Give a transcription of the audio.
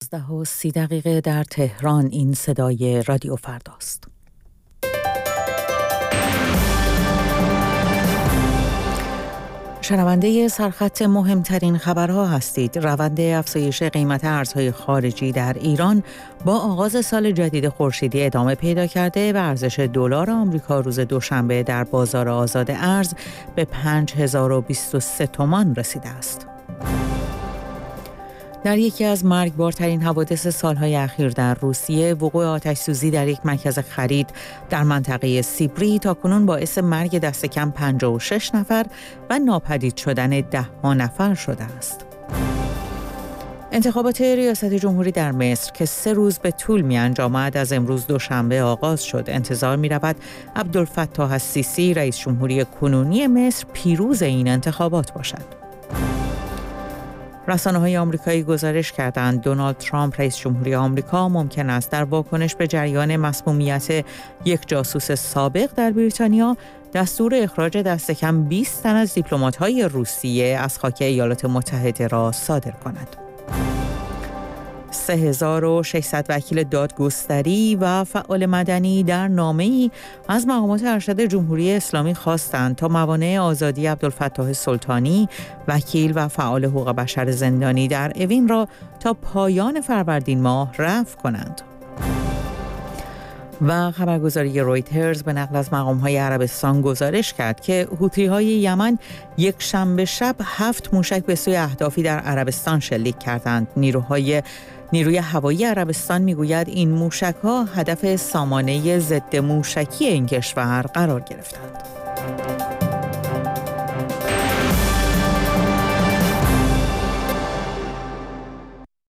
10:30 در تهران. این صدای رادیو فرداست. شنونده سرخط مهمترین خبرها هستید. روند افزایش قیمت ارزهای خارجی در ایران با آغاز سال جدید خورشیدی ادامه پیدا کرده و ارزش دلار آمریکا روز دوشنبه در بازار آزاد ارز به 5023 تومان رسیده است. در یکی از مرگبارترین حوادث سالهای اخیر در روسیه، وقوع آتش‌سوزی در یک مرکز خرید در منطقه سیبری تاکنون باعث مرگ دست کم 56 نفر و ناپدید شدن 10 نفر شده است. انتخابات ریاست جمهوری در مصر که 3 روز به طول می‌انجامد از امروز دوشنبه آغاز شد. انتظار می‌رود عبدالفتاح السیسی رئیس جمهوری کنونی مصر پیروز این انتخابات باشد. رسانه‌های آمریکایی گزارش کردند دونالد ترامپ رئیس جمهوری آمریکا ممکن است در واکنش به جریان مسمومیت یک جاسوس سابق در بریتانیا دستور اخراج دست کم 20 تن از دیپلمات‌های روسیه از خاک ایالات متحده را صادر کند. 3600 وکیل دادگستری و فعال مدنی در نامه‌ای از مقامات ارشد جمهوری اسلامی خواستند تا موانع آزادی عبدالفتاح سلطانی، وکیل و فعال حقوق بشر زندانی در اوین را تا پایان فروردین ماه رفع کنند. و خبرگزاری رویترز به نقل از مقام‌های عربستان گزارش کرد که حوثی‌های یمن یک شنبه شب 7 موشک به سوی اهدافی در عربستان شلیک کردند. نیروی هوایی عربستان میگوید این موشک‌ها هدف سامانه ضد موشکی این کشور قرار گرفتند.